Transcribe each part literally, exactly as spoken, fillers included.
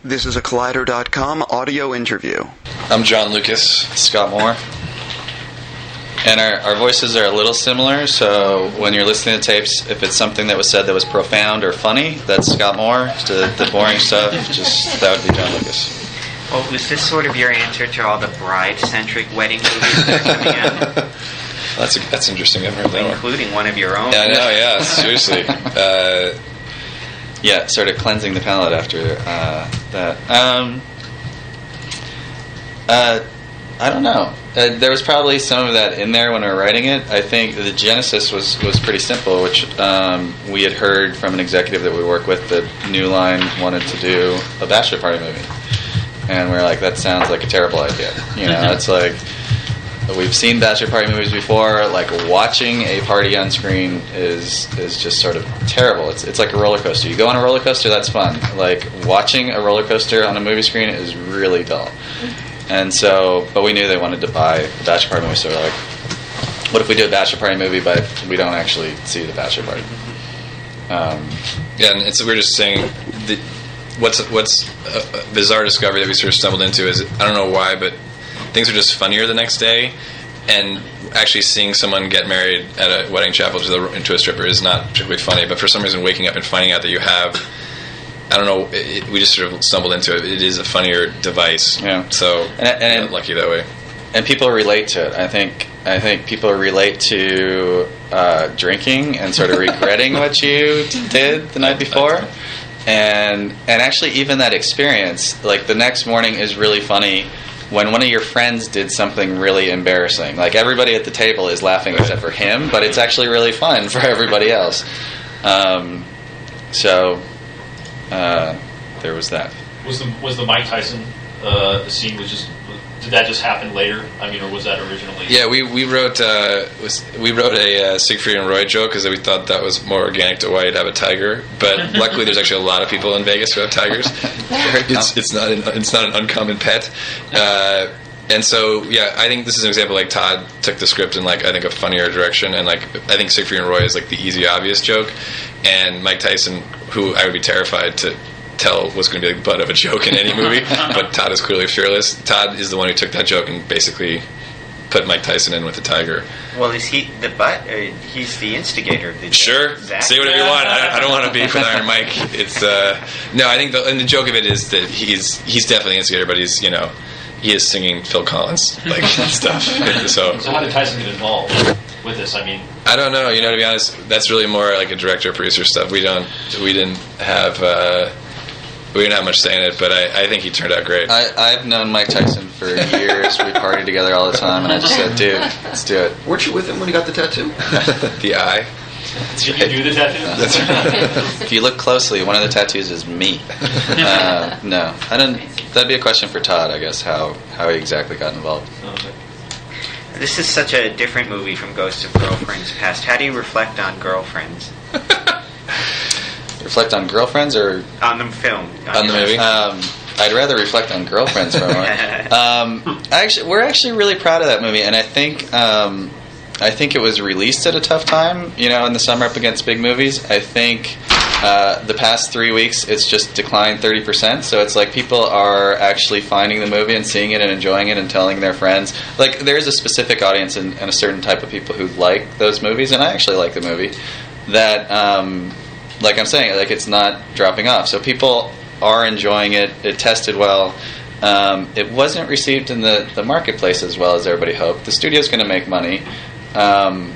This is a Collider dot com audio interview. I'm John Lucas. Scott Moore. And our, our voices are a little similar, so when you're listening to tapes, if it's something that was said that was profound or funny, that's Scott Moore. The, the boring stuff, just that would be John Lucas. Well, was this sort of your answer to all the bride-centric wedding movies that are coming out? That's a, that's interesting. I've heard that one. Including one of your own. Yeah, I know, yeah, seriously. Uh, yeah, sort of cleansing the palate after uh, that. Um, uh, I don't know. Uh, there was probably some of that in there when we were writing it. I think the genesis was, was pretty simple, which um, we had heard from an executive that we work with that New Line wanted to do a bachelor party movie. And we were like, that sounds like a terrible idea. You know, it's like, we've seen bachelor party movies before. Like, watching a party on screen is is just sort of terrible. It's it's like a roller coaster. You go on a roller coaster, that's fun. Like, watching a roller coaster on a movie screen is really dull. And so, but we knew they wanted to buy a bachelor party movie, so we're like, what if we do a bachelor party movie, but we don't actually see the bachelor party? Um, yeah, and it's, we're just saying, the, what's what's a, a bizarre discovery that we sort of stumbled into is, I don't know why, but things are just funnier the next day, and actually seeing someone get married at a wedding chapel to, the, to a stripper is not particularly funny, but for some reason waking up and finding out that you have, I don't know, it, it, we just sort of stumbled into it. It is a funnier device. Yeah. So, and, and yeah, lucky that way. And people relate to it. I think I think people relate to uh, drinking and sort of regretting what you did the night before. And and actually even that experience, like the next morning is really funny when one of your friends did something really embarrassing. Like, everybody at the table is laughing except for him, but it's actually really fun for everybody else. Um, so... Uh, there was that. Was the was the Mike Tyson uh, scene was just did that just happen later? I mean, or was that originally? Yeah, we we wrote uh, was, we wrote a uh, Siegfried and Roy joke because we thought that was more organic to why you'd have a tiger. But luckily, there's actually a lot of people in Vegas who have tigers. it's it's not an, it's not an uncommon pet. Uh, And so, yeah, I think this is an example, like, Todd took the script in, like, I think a funnier direction, and, like, I think Siegfried and Roy is, like, the easy, obvious joke, and Mike Tyson, who I would be terrified to tell was going to be the butt of a joke in any movie, but Todd is clearly fearless. Todd is the one who took that joke and basically put Mike Tyson in with the tiger. Well, is he the butt? Or he's the instigator of the joke. Sure, That? say whatever you want. I, I don't want to beef with Iron Mike. It's, uh, no, I think, the, and the joke of it is that he's, he's definitely the instigator, but he's, you know, he is singing Phil Collins, like, stuff. So, so how did Tyson get involved with this? I mean, I don't know. You know, to be honest, that's really more like a director, producer stuff. We don't, we didn't have, uh, we didn't have much say in it. But I, I think he turned out great. I, I've known Mike Tyson for years. We partied together all the time, and I just said, "Dude, let's do it." Weren't you with him when he got the tattoo? The eye. did you do the tattoo? That's right. If you look closely, one of the tattoos is me. Uh, no, I don't. That'd be a question for Todd, I guess. How how he exactly got involved. Okay. This is such a different movie from Ghosts of Girlfriends Past. How do you reflect on Girlfriends? Reflect on Girlfriends or On the film. on the movie? Um, I'd rather reflect on Girlfriends for a moment. Um, actually, we're actually really proud of that movie, and I think um, I think it was released at a tough time. You know, in the summer up against big movies. I think uh, the past three weeks it's just declined thirty percent. So it's like people are actually finding the movie and seeing it and enjoying it and telling their friends. Like, there's a specific audience and, and a certain type of people who like those movies, and I actually like the movie. That. Um, Like I'm saying, like, it's not dropping off. So people are enjoying it. It tested well. Um, it wasn't received in the, the marketplace as well as everybody hoped. The studio's going to make money. Um,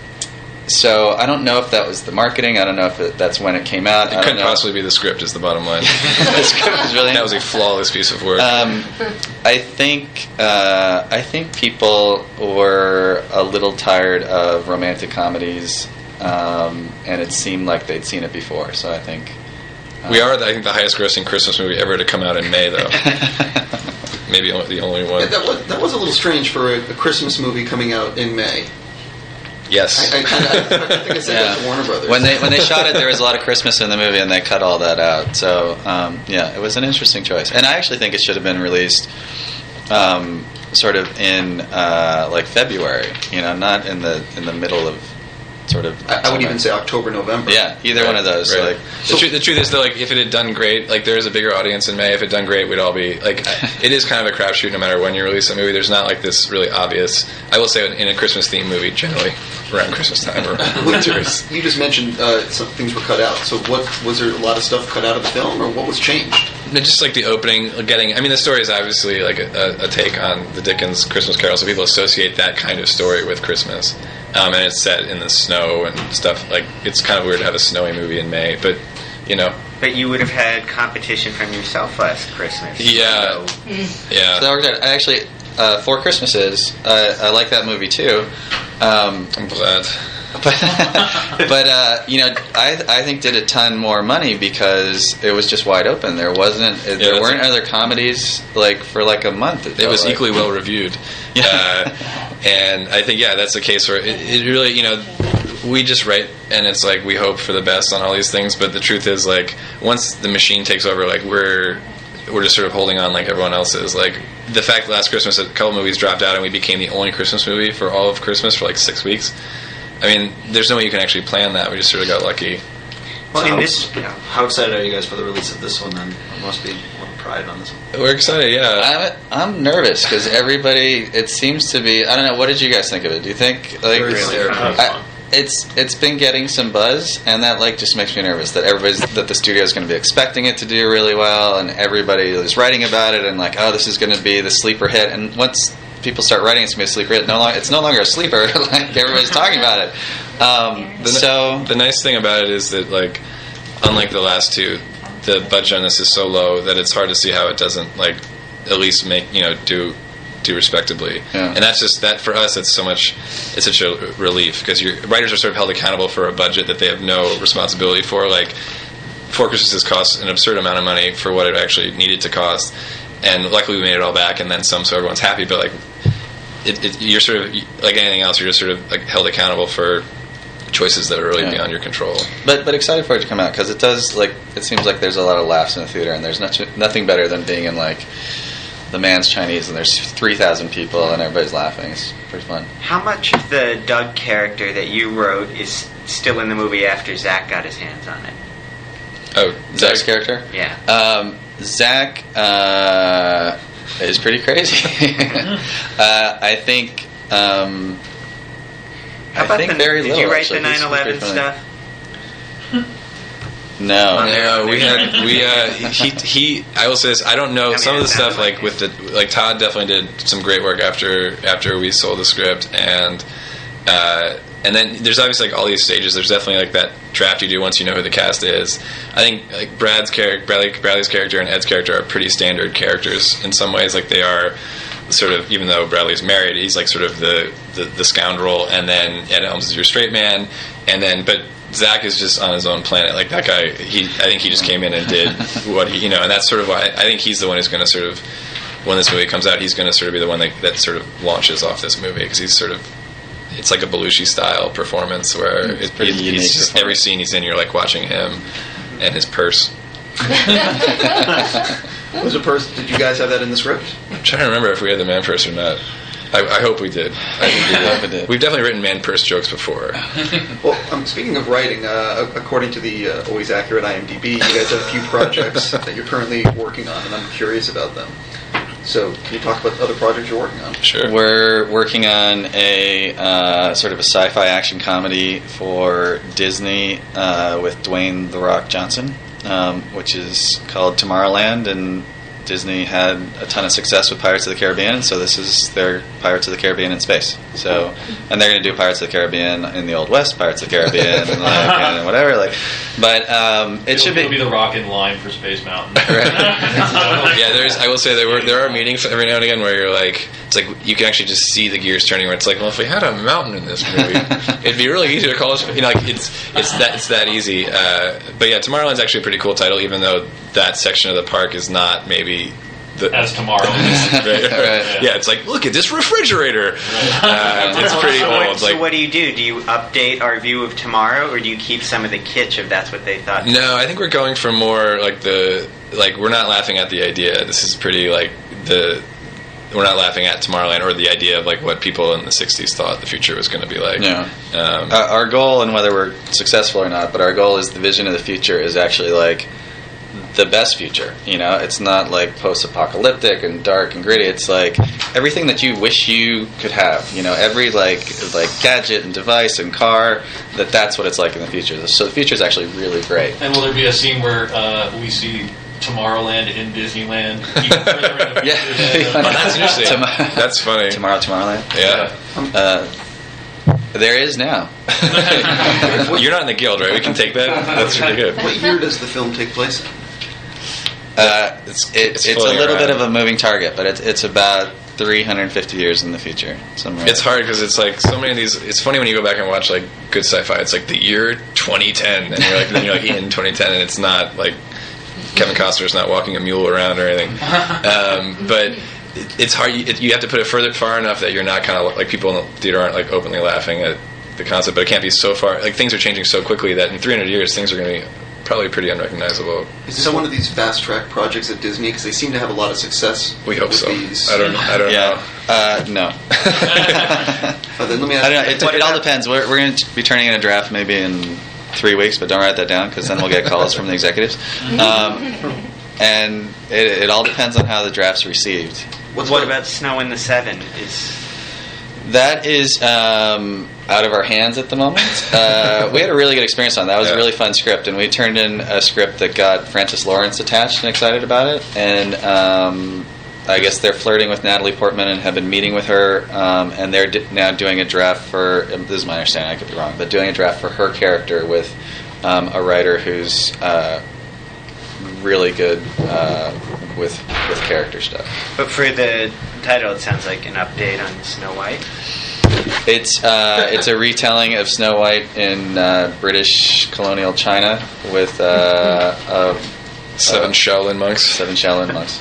so I don't know if that was the marketing. I don't know if it, that's when it came out. It I couldn't don't know. possibly be the script, is the bottom line. The script was really that was a flawless piece of work. Um, I think uh, I think people were a little tired of romantic comedies. Um, and it seemed like they'd seen it before, so I think uh, we are, I think, the highest-grossing Christmas movie ever to come out in May, though. Maybe the only one. Yeah, that was that was a little strange for a, a Christmas movie coming out in May. Yes, I, I, I, I think I said yeah. that to Warner Brothers. When they when they shot it, there was a lot of Christmas in the movie, and they cut all that out. So um, yeah, it was an interesting choice, and I actually think it should have been released. Um, sort of in uh, like February, you know, not in the in the middle of sort of. I, I would even say October, November. Yeah, either Right, one of those. right. Like, the, tru- the truth is, though, like if it had done great, like there is a bigger audience in May. If it had done great, we'd all be like. It is kind of a crapshoot, no matter when you release a movie. There's not like this really obvious. I will say, in a Christmas themed movie, generally around Christmas time or winter. is- You just mentioned uh, some things were cut out. So, what was there a lot of stuff cut out of the film, or what was changed? No, just like the opening, getting. I mean, the story is obviously like a, a, a take on the Dickens Christmas Carol, so people associate that kind of story with Christmas, um, and it's set in the snow and stuff. Like it's kind of weird to have a snowy movie in May, but you know, But you would have had competition from yourself last Christmas. Yeah. So- yeah. so that worked out. I actually, uh, Four Christmases, uh, I like that movie too. Um, I'm glad. but but uh, you know, I I think did a ton more money because it was just wide open. There wasn't there that's weren't a- other comedies like for like a month. It felt was like. equally well reviewed. Yeah. Uh, and I think, yeah, that's the case where it, it really, you know, we just write and it's like we hope for the best on all these things, but the truth is, like, once the machine takes over, like, we're we're just sort of holding on like everyone else is. Like, the fact that last Christmas a couple movies dropped out and we became the only Christmas movie for all of Christmas for like six weeks. I mean, there's no way you can actually plan that. We just sort of got lucky. Well, So in how, this, yeah, how excited are you guys for the release of this one? Then there must be a lot of pride on this one. We're excited, yeah. I'm, I'm nervous because everybody. It seems to be. I don't know. What did you guys think of it? Do you think like Very really scary. fun. I, it's it's been getting some buzz, and that like just makes me nervous that everybody's that the studio is going to be expecting it to do really well, and everybody is writing about it, and like, oh, this is going to be the sleeper hit. And once people start writing, it's going to be a sleeper hit. No longer, it's no longer a sleeper. Like everybody's talking about it. Um, The, so the nice thing about it is that, like, unlike the last two, the budget on this is so low that it's hard to see how it doesn't, like, at least make, you know, do do respectably. Yeah. And that's just that for us. It's so much. It's such a relief because your writers are sort of held accountable for a budget that they have no responsibility for. Like, Four Christmases cost an absurd amount of money for what it actually needed to cost, and luckily we made it all back and then some, so everyone's happy. But like, it, it, you're sort of like anything else. You're just sort of like held accountable for choices that are really Yeah. beyond your control. But but excited for it to come out because it does like it seems like there's a lot of laughs in the theater, and there's not, nothing better than being in like the Man's Chinese and there's three thousand people and everybody's laughing. It's pretty fun. How much of the Doug character that you wrote is still in the movie after Zach got his hands on it? Oh, Zach's character, Yeah. um, Zach uh, is pretty crazy. uh, I think. Um, How I about think the, very did little. you write actually. the He's nine eleven pretty funny. stuff? No. On there. No, we had we uh he he. I will say this. I don't know I mean, some of the it stuff sounded like like with the like Todd definitely did some great work after after we sold the script and uh and then there's obviously like all these stages. There's definitely like that draft you do once you know who the cast is. I think like Brad's character, Bradley, Bradley's character, and Ed's character are pretty standard characters in some ways. Like they are sort of, even though Bradley's married, he's like sort of the the, the scoundrel, and then Ed Helms is your straight man, and then but. Zach is just on his own planet. Like that guy, he I think he just came in and did what he, you know, and that's sort of why I think he's the one who's going to sort of, when this movie comes out, he's going to sort of be the one that, that sort of launches off this movie because he's sort of, it's like a Belushi style performance where It's it, pretty it, unique it's just performance. every scene he's in, you're like watching him and his purse. Was it pers- Did you guys have that in the script? I'm trying to remember if we had the man purse or not. I, I hope we did. I think we I hope we did. We've definitely written man purse jokes before. Well, um, speaking of writing, uh, according to the uh, always accurate IMDb, you guys have a few projects that you're currently working on, and I'm curious about them. So, can you talk about other projects you're working on? Sure. We're working on a uh, sort of a sci-fi action comedy for Disney uh, with Dwayne The Rock Johnson, um, which is called Tomorrowland, and Disney had a ton of success with Pirates of the Caribbean, so this is their Pirates of the Caribbean in space. So, and they're going to do Pirates of the Caribbean in the Old West, Pirates of the Caribbean, and, like, and whatever. Like, but um, it It'll, should it'll be. be the rock in line for Space Mountain. Yeah, there's. I will say there were there are meetings every now and again where you're like, it's like you can actually just see the gears turning. Where it's like, well, if we had a mountain in this movie, it'd be really easy to call it. You know, like it's it's that it's that easy. Uh, but yeah, Tomorrowland's actually a pretty cool title, even though that section of the park is not maybe. The, As tomorrow. right? Right. Yeah, it's like, look at this refrigerator. Uh, it's pretty so, old. what, so Like, what do you do? Do you update our view of tomorrow, or do you keep some of the kitsch if that's what they thought? no, I think we're going for more like the like we're not laughing at the idea. This is pretty like the we're not laughing at Tomorrowland or the idea of like what people in the sixties thought the future was going to be like. Yeah. Um, Uh, our goal, and whether we're successful or not, but our goal is the vision of the future is actually like the best future. You know, it's not like post-apocalyptic and dark and gritty. It's like everything that you wish you could have. You know, every like like gadget and device and car. That that's what it's like in the future. So the future is actually really great. And will there be a scene where uh, we see Tomorrowland in Disneyland? Even further in the Yeah. future than, uh, oh, that's interesting. Tom- That's funny. Tomorrow, Tomorrowland. Yeah. Uh, there is now. You're not in the guild, right? We can take that. That's really good. What year does the film take place in? Uh, It's- it, it's it's a floating little bit around. of a moving target, but it's it's about three hundred fifty years in the future. Somewhere. It's hard because it's like so many of these. It's funny when you go back and watch like good sci-fi. It's like the year twenty ten, and you're like, then you're like in twenty ten, and it's not like Kevin Costner's not walking a mule around or anything. Um, but it, it's hard. You, it, you have to put it further far enough that you're not kind of like people in the theater aren't like openly laughing at the concept. But it can't be so far. Like things are changing so quickly that in three hundred years, things are going to be probably pretty unrecognizable. Is this one of these fast track projects at Disney? Because they seem to have a lot of success. We hope with so. These. I don't. I don't yeah. Uh, no. Uh, then let me ask I don't know. you- It, it all depends. We're, we're going to be turning in a draft maybe in three weeks, but don't write that down because then we'll get calls from the executives. Um, and it, it all depends on how the draft's received. What's what what- about Snow in the Seven? Is That is um, out of our hands at the moment. Uh, we had a really good experience on that. It was Yeah. a really fun script, and we turned in a script that got Francis Lawrence attached and excited about it. And um, I guess they're flirting with Natalie Portman and have been meeting with her, um, and they're d- now doing a draft for, this is my understanding, I could be wrong, but doing a draft for her character with um, a writer who's uh, really good uh, with with character stuff. but for the title, it sounds like an update on Snow White. It's uh, it's a retelling of Snow White in uh, British colonial China with uh, uh, Seven uh, Shaolin monks. seven Shaolin monks.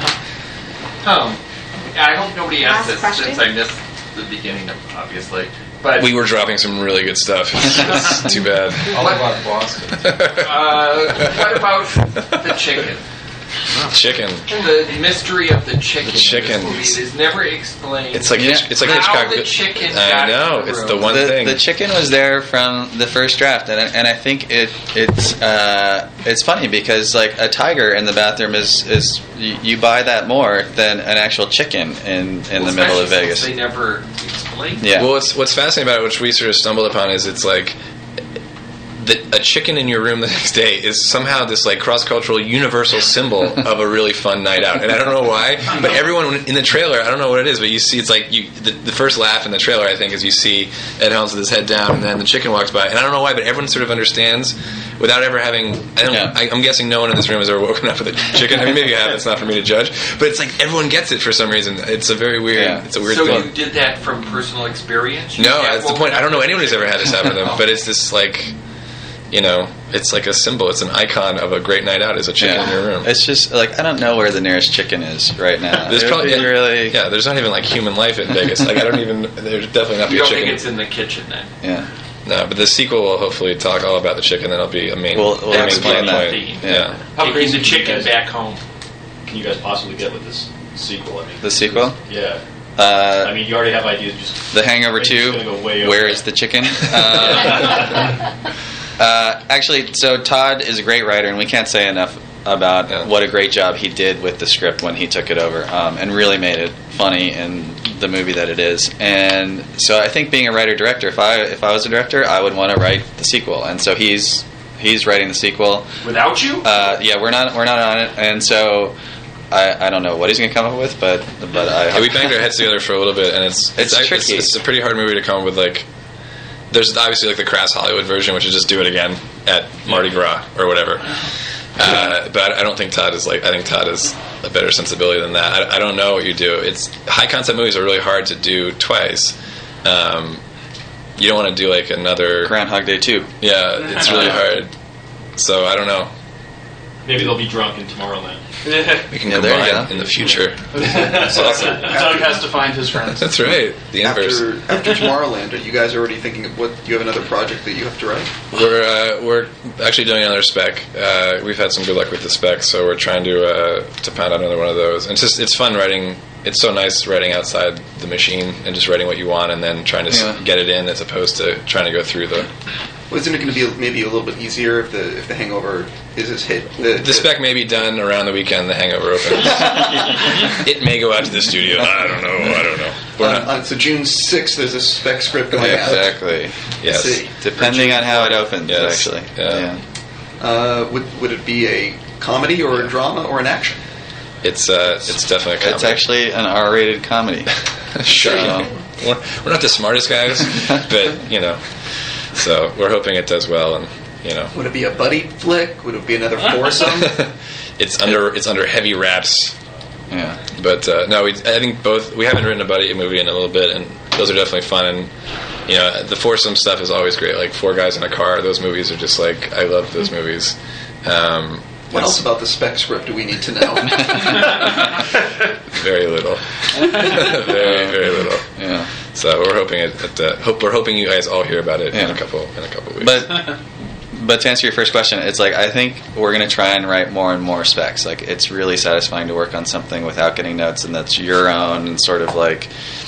Um, I hope nobody asked Last this question? since I missed the beginning, of, obviously. But We were dropping some really good stuff. It's, it's too bad. all about Boston. Uh, what about the chicken? Chicken. The mystery of the chicken. The chicken. In this movie. It is never explained. It's like Yeah. Hitch, it's like How Hitchcock. the chicken I got know. in the It's room. the one the, thing. the chicken was there from the first draft, and and I think it it's uh, it's funny because like a tiger in the bathroom is is you, you buy that more than an actual chicken in in Well, the middle of especially Vegas. since They never explained. Yeah. Well, what's what's fascinating about it, which we sort of stumbled upon, is it's like the, a chicken in your room the next day is somehow this like cross-cultural universal symbol of a really fun night out, and I don't know why, but everyone in the trailer, I don't know what it is, but you see it's like you the, the first laugh in the trailer I think is you see Ed Helms with his head down, and then the chicken walks by, and I don't know why, but everyone sort of understands without ever having. I don't. Yeah. I, I'm guessing no one in this room has ever woken up with a chicken. I mean, maybe you have. It's not for me to judge, but it's like everyone gets it for some reason. It's a very weird. Yeah. It's a weird so thing. you did that from personal experience? You No, can't that's the woke point. up I don't know with anyone who's ever had this happen to them, Oh. but it's this like, you know, it's like a symbol. It's an icon of a great night out. Is a chicken in your room. It's just like I don't know where the nearest chicken is right now. There's It would probably be yeah, really yeah. There's not even like human life in Vegas. Like I don't even. There's definitely not be You a don't think chicken. it's in the kitchen then? yeah. No, but the sequel will hopefully talk all about the chicken. That'll be a main. We'll- we'll a main explain plot that. point. Yeah. Yeah. How Taking crazy the can you chicken guys- back home. Can you guys possibly get with this sequel? I mean, The sequel? Yeah. Uh, I mean, you already have ideas. Just The Hangover It's two, gonna go way Where over. is the chicken? Uh, uh, actually, so Todd is a great writer, and we can't say enough about Yeah. what a great job he did with the script when he took it over, um, and really made it funny in the movie that it is. And so I think being a writer-director, if I if I was a director, I would want to write the sequel. And so he's he's writing the sequel. Without you? Uh, yeah, we're not we're not on it, and so. I, I don't know what he's going to come up with, but but I Yeah, we banged our heads together for a little bit, and it's It's act- tricky. It's, it's a pretty hard movie to come up with. Like, there's obviously like the crass Hollywood version, which is just do it again at Mardi Gras or whatever. Uh, but I don't think Todd is like. I think Todd is a better sensibility than that. I, I don't know what you do. It's high concept movies are really hard to do twice. Um, you don't want to do like another. Groundhog Day two. Yeah, it's really hard. So I don't know. maybe they'll be drunk in Tomorrowland. We can Yeah, there you combine go. in the future. That's awesome. Doug has to find his friends. That's right. The inverse. After, after Tomorrowland, are you guys already thinking of what? Do you have another project that you have to write? We're uh, we're actually doing another spec. Uh, we've had some good luck with the spec, so we're trying to uh, to pound out another one of those. And it's just it's fun writing it's so nice writing outside the machine and just writing what you want and then trying to s Yeah. get it in as opposed to trying to go through the. Well, isn't it going to be maybe a little bit easier if the if the Hangover is his hit? The, The spec may be done around the weekend. The Hangover opens. It may go out to the studio. I don't know. I don't know. We're on, not. on, so June sixth, there's a spec script going Yeah, out. exactly. Yes. See. Depending on how it opens, Yes. actually. Yeah. Uh, would would it be a comedy or a drama or an action? It's uh, it's definitely a comedy. It's actually an R-rated comedy. Sure. So- We're, we're not the smartest guys, but you know. So we're hoping it does well, and you know. Would it be a buddy flick? Would it be another foursome? It's under it's under heavy wraps. Yeah. But uh, no, we, I think both. We haven't written a buddy movie in a little bit, and those are definitely fun. And you know, the foursome stuff is always great. Like Four Guys in a Car. Those movies are just like I love those movies. Um, What else about the spec script do we need to know? very little, very very little. Yeah. So we're hoping it. it uh, hope we're hoping you guys all hear about it in Yeah. a couple in a couple weeks. But but to answer your first question, it's like I think we're going to try and write more and more specs. Like it's really satisfying to work on something without getting notes, and that's your own and sort of like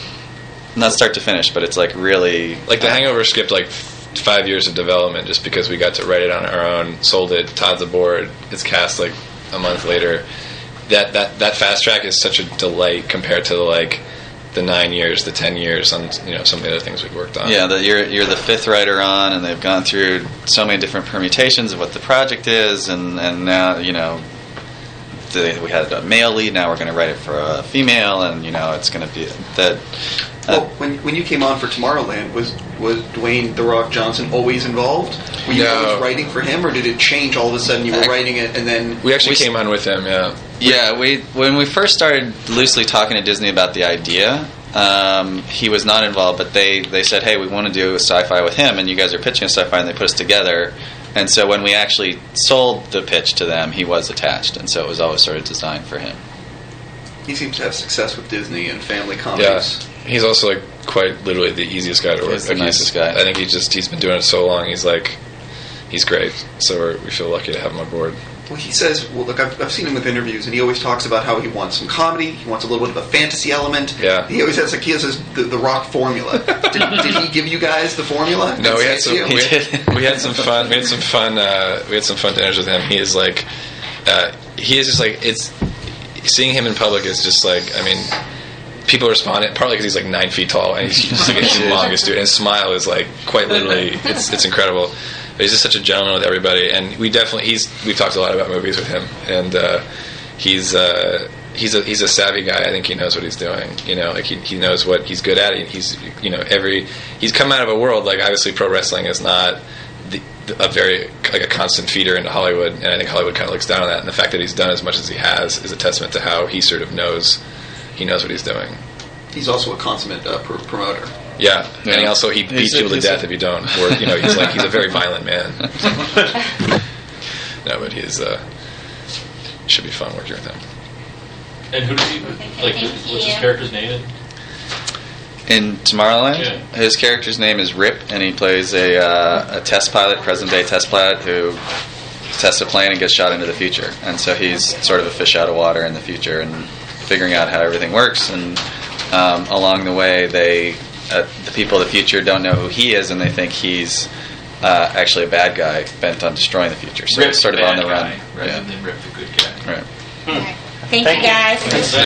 not start to finish, but it's like really like the Hangover skipped like f- five years of development just because we got to write it on our own, sold it, Todd's aboard, it's cast like a month later. That that that fast track is such a delight compared to like the nine years, the ten years on you know some of the other things we've worked on. Yeah, that you're you're the fifth writer on, and they've gone through so many different permutations of what the project is, and, and now you know the, we had a male lead. Now we're going to write it for a female, and you know it's going to be that. Uh, Well, when when you came on for Tomorrowland, was was Dwayne The Rock Johnson always involved? Were you No. always writing for him, or did it change all of a sudden? You were Ac- writing it, and then We actually We- came on with him, yeah. Yeah, we when we first started loosely talking to Disney about the idea, um, he was not involved, but they, they said, hey, we want to do a sci-fi with him, and you guys are pitching a sci-fi, and they put us together. And so when we actually sold the pitch to them, he was attached, and so it was always sort of designed for him. he seems to have success with Disney and family Yeah. comedies. He's also like quite literally the easiest guy to work He's the like, nicest guy. I think he just he's been doing it so long, he's like he's great. So we're, we feel lucky to have him on board. Well, he says, well, look, I've, I've seen him with interviews, and he always talks about how he wants some comedy, he wants a little bit of a fantasy element. Yeah. He always has like he has his, the, the Rock formula. did, did he give you guys the formula? No, we Did had he some say it to we you? had, we had some fun. We had some fun. Uh, we had some fun dinners with him. He is like, uh, he is just like it's seeing him in public is just like I mean, people respond partly because he's like nine feet tall and he's just like a humongous dude. And his smile is like quite literally it's it's incredible. But he's just such a gentleman with everybody, and we definitely he's we've talked a lot about movies with him, and uh, he's. Uh, He's a he's a savvy guy. I think he knows what he's doing. You know, like he he knows what he's good at. He's you know every he's come out of a world like obviously pro wrestling is not the, a very like a constant feeder into Hollywood, and I think Hollywood kind of looks down on that. And the fact that he's done as much as he has is a testament to how he sort of knows he knows what he's doing. He's also a consummate uh, pr- promoter. Yeah, Yeah. and he also he He's beats a- people to he's a- death if you don't. Or you know he's like he's a very violent man. No, but he's uh, should be fun working with him. And who does he like? What's his character's name? In? In Tomorrowland, Yeah. his character's name is Rip, and he plays a, uh, a test pilot, present-day test pilot, who tests a plane and gets shot into the future. And so he's sort of a fish out of water in the future and figuring out how everything works. And um, along the way, they uh, the people of the future don't know who he is, and they think he's uh, actually a bad guy bent on destroying the future. So Rip it's sort of the on the bad run. guy, rather Yeah. than Rip the good guy. Right. Thank, you guys.